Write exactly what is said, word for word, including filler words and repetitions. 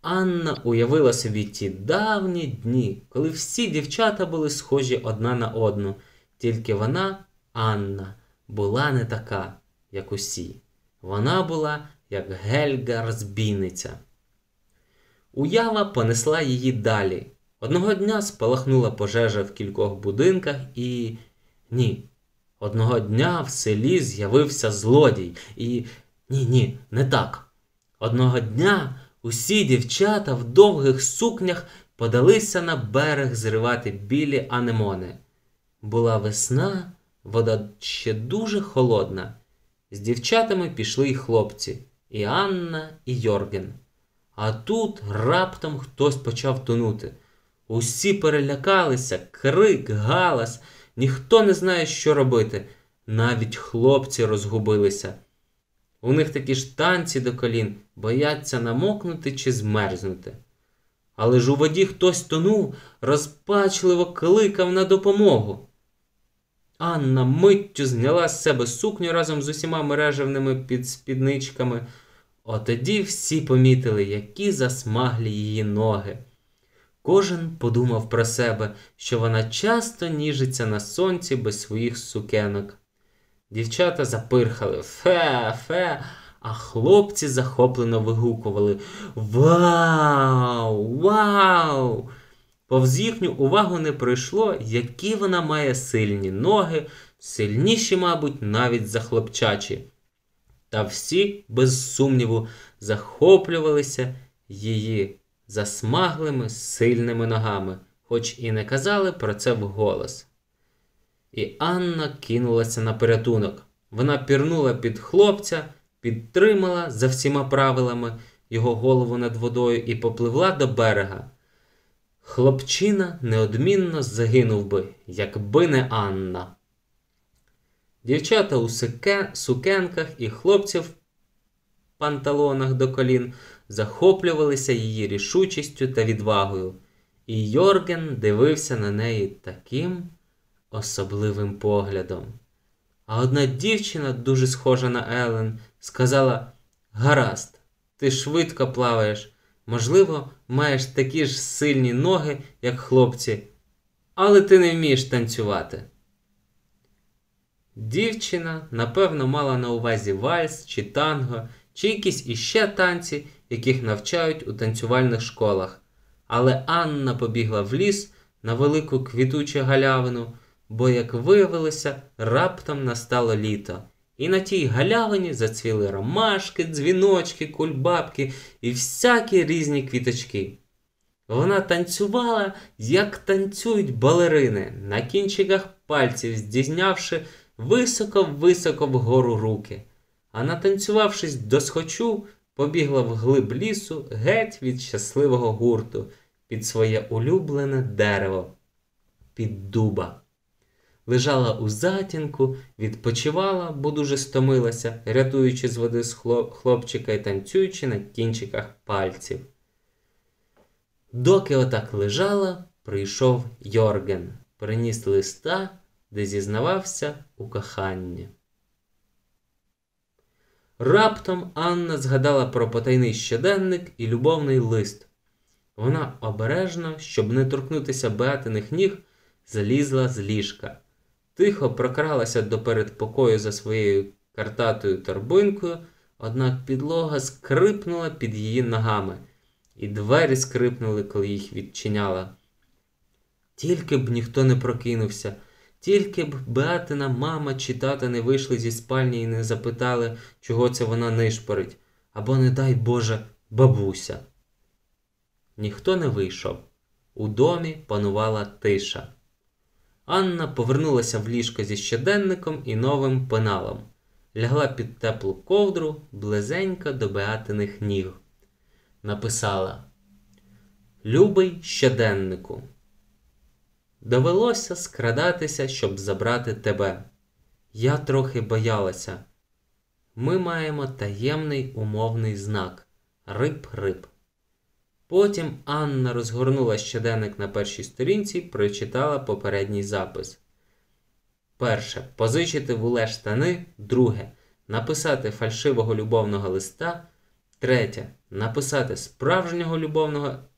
Анна уявила собі ті давні дні, коли всі дівчата були схожі одна на одну. Тільки вона, Анна, була не така, як усі. Вона була, як Гельга-розбійниця. Уява понесла її далі. Одного дня спалахнула пожежа в кількох будинках і... Ні. Одного дня в селі з'явився злодій. І... Ні-ні, не так. Одного дня усі дівчата в довгих сукнях подалися на берег зривати білі анемони. Була весна, вода ще дуже холодна. З дівчатами пішли й хлопці, і Анна, і Йорген. А тут раптом хтось почав тонути. Усі перелякалися, крик, галас, ніхто не знає, що робити. Навіть хлопці розгубилися. У них такі ж танці до колін, бояться намокнути чи змерзнути. Але ж у воді хтось тонув, розпачливо кликав на допомогу. Анна миттю зняла з себе сукню разом з усіма мережевними підспідничками. Отоді всі помітили, які засмаглі її ноги. Кожен подумав про себе, що вона часто ніжиться на сонці без своїх сукенок. Дівчата запирхали «Фе, фе», а хлопці захоплено вигукували «Вау! Вау!». Повз їхню увагу не пройшло, які вона має сильні ноги, сильніші, мабуть, навіть за хлопчачі. Та всі, без сумніву, захоплювалися її засмаглими, сильними ногами, хоч і не казали про це вголос. І Анна кинулася на порятунок. Вона пірнула під хлопця, підтримала за всіма правилами його голову над водою і попливла до берега. Хлопчина неодмінно загинув би, якби не Анна. Дівчата у сукенках і хлопці в панталонах до колін захоплювалися її рішучістю та відвагою. І Йорген дивився на неї таким особливим поглядом. А одна дівчина, дуже схожа на Елен, сказала: «Гаразд, ти швидко плаваєш, можливо, маєш такі ж сильні ноги, як хлопці, але ти не вмієш танцювати». Дівчина, напевно, мала на увазі вальс чи танго, чи якісь іще танці, яких навчають у танцювальних школах. Але Анна побігла в ліс на велику квітучу галявину, бо, як виявилося, раптом настало літо. І на тій галявині зацвіли ромашки, дзвіночки, кульбабки і всякі різні квіточки. Вона танцювала, як танцюють балерини, на кінчиках пальців здійнявши високо-високо вгору руки. А натанцювавшись досхочу, побігла вглиб лісу геть від щасливого гурту під своє улюблене дерево, під дуба. Лежала у затінку, відпочивала, бо дуже стомилася, рятуючи з води з хлопчика і танцюючи на кінчиках пальців. Доки отак лежала, прийшов Йорген, приніс листа, де зізнавався у коханні. Раптом Анна згадала про потайний щоденник і любовний лист. Вона обережно, щоб не торкнутися Беатиних ніг, залізла з ліжка. Тихо прокралася до передпокою за своєю картатою торбинкою, однак підлога скрипнула під її ногами, і двері скрипнули, коли їх відчиняла. Тільки б ніхто не прокинувся, тільки б Беатина мама чи тата не вийшли зі спальні і не запитали, чого це вона нишпорить, або, не дай Боже, бабуся. Ніхто не вийшов. У домі панувала тиша. Анна повернулася в ліжко зі щоденником і новим пеналом. Лягла під теплу ковдру, близенько до Беатиних ніг. Написала: «Любий щоденнику, довелося скрадатися, щоб забрати тебе. Я трохи боялася. Ми маємо таємний умовний знак – риб-риб». Потім Анна розгорнула щоденник на першій сторінці і прочитала попередній запис. Перше. Позичити вуле штани. Друге. Написати фальшивого любовного листа. Третє. написати справжнього любовного